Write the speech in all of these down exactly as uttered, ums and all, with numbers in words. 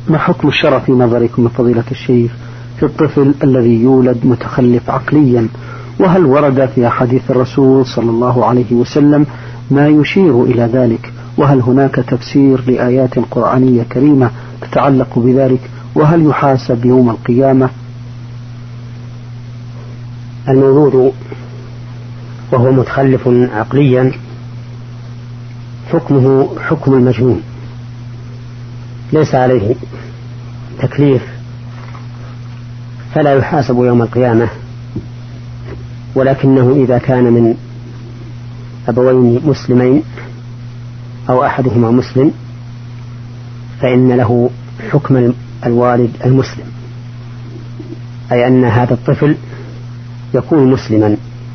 ما حكم الشرع في نظركم من فضيلة الشيخ في الطفل الذي يولد متخلف عقليا؟ وهل ورد في أحاديث الرسول صلى الله عليه وسلم ما يشير إلى ذلك؟ وهل هناك تفسير لآيات قرآنية كريمة تتعلق بذلك؟ وهل يحاسب يوم القيامة؟ المولود وهو متخلف عقليا حكمه حكم المجنون، ليس عليه تكليف، فلا يحاسب يوم القيامة، ولكنه إذا كان من أبوين مسلمين أو أحدهما مسلم فإن له حكم الوالد المسلم، أي أن هذا الطفل يكون مسلما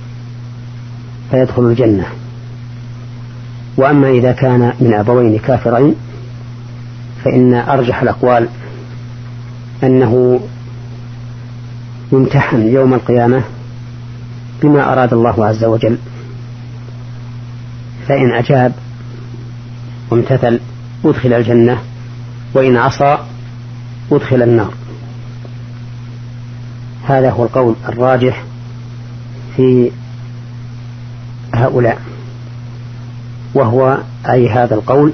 فيدخل الجنة. وأما إذا كان من أبوين كافرين فإن أرجح الأقوال أنه يمتحن يوم القيامة بما أراد الله عز وجل، فإن أجاب وامتثل أدخل الجنة، وإن عصى أدخل النار. هذا هو القول الراجح في هؤلاء، وهو أي هذا القول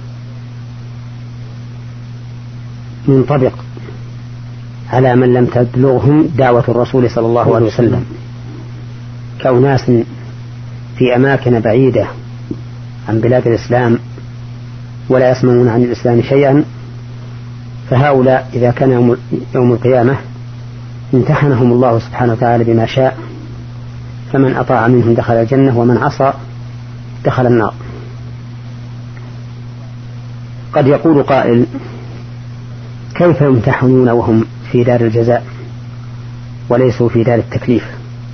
منطبق على من لم تبلغهم دعوة الرسول صلى الله عليه وسلم كأناس في أماكن بعيدة عن بلاد الإسلام ولا يسمعون عن الإسلام شيئا، فهؤلاء إذا كان يوم القيامة امتحنهم الله سبحانه وتعالى بما شاء، فمن أطاع منهم دخل الجنة ومن عصى دخل النار. قد يقول قائل: كيف يمتحنون وهم في دار الجزاء وليسوا في دار التكليف؟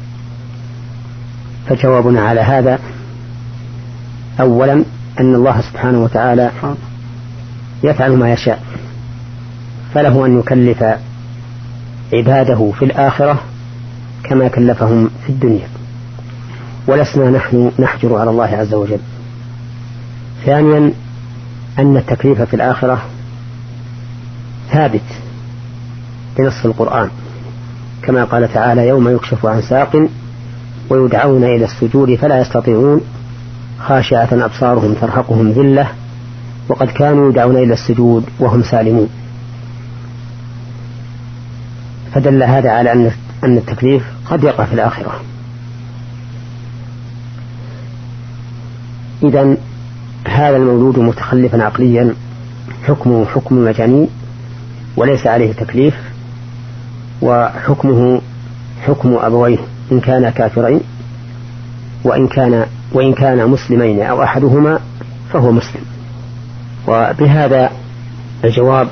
فجوابنا على هذا: أولا أن الله سبحانه وتعالى يفعل ما يشاء، فله أن يكلف عباده في الآخرة كما كلفهم في الدنيا، ولسنا نحن نحجر على الله عز وجل. ثانيا أن التكليف في الآخرة ثابت بنص القرآن، كما قال تعالى: يوم يكشف عن ساق ويدعون إلى السجود فلا يستطيعون خاشعة أبصارهم ترهقهم ذلة وقد كانوا يدعون إلى السجود وهم سالمون. فدل هذا على أن التكليف قد يقع في الآخرة. إذن هذا المولود متخلفا عقليا حكمه حكم المجانين وليس عليه تكليف، وحكمه حكم أبويه إن كان كافرين، وإن كان وإن كان مسلمين أو أحدهما فهو مسلم. وبهذا الجواب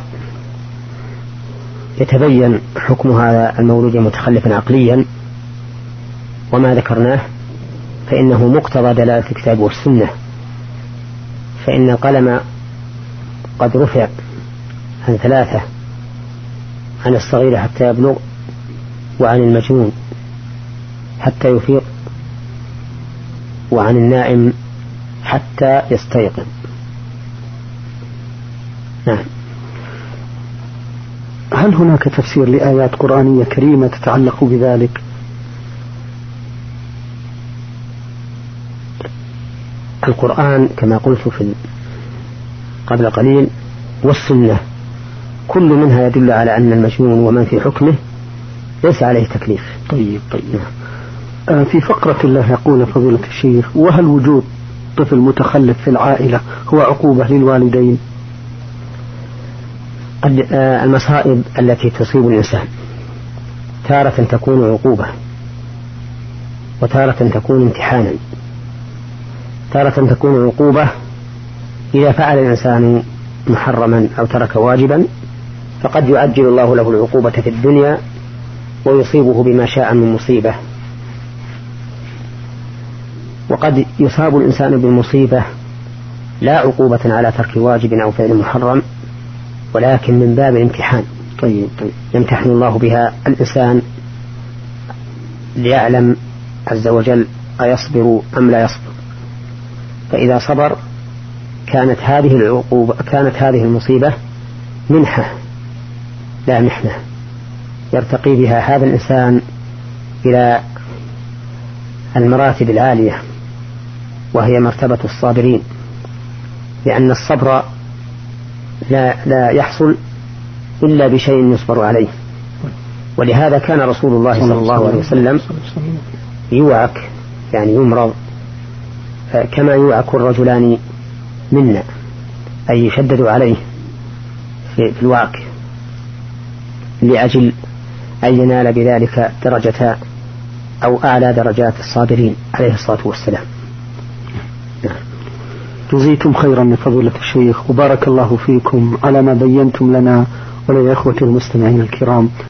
يتبين حكم هذا المولود متخلفا عقليا، وما ذكرناه فإنه مقتضى دلالة الكتاب والسنة، فإن القلم قد رفع عن ثلاثة: عن الصغير حتى يبلغ، وعن المجنون حتى يفيق، وعن النائم حتى يستيقظ. نعم. هل هناك تفسير لآيات قرآنية كريمة تتعلق بذلك؟ القرآن كما قلت في قبل قليل والسنة كل منها يدل على أن المجنون ومن في حكمه ليس عليه تكليف. طيب طيب آه في فقرة الله يقول فضيلة الشيخ: وهل وجود طفل متخلف في العائلة هو عقوبة للوالدين؟ المصائب التي تصيب الإنسان تارة تكون عقوبة وتارة تكون امتحانا. تارة تكون عقوبة إذا فعل الإنسان محرما أو ترك واجبا، فقد يؤجل الله له العقوبة في الدنيا ويصيبه بما شاء من مصيبة. وقد يصاب الإنسان بالمصيبة لا عقوبة على ترك واجب أو فعل محرم، ولكن من باب الامتحان. طيب طيب يمتحن الله بها الإنسان ليعلم عز وجل أيصبر أم لا يصبر، فإذا صبر كانت هذه العقوبة كانت هذه المصيبة منحة لا محنة يرتقي بها هذا الإنسان إلى المراتب العالية، وهي مرتبة الصابرين، لأن الصبر لا, لا يحصل إلا بشيء يصبر عليه. ولهذا كان رسول الله صلى الله عليه وسلم يوعك، يعني يمرض كما يوعك الرجلان منا، أي يشدد عليه في الوعك لأجل أن ينال بذلك درجة أو أعلى درجات الصابرين عليه الصلاة والسلام. جزيتم خيرا من فضيلة الشيخ، وبارك الله فيكم على ما بينتم لنا وللإخوة المستمعين الكرام.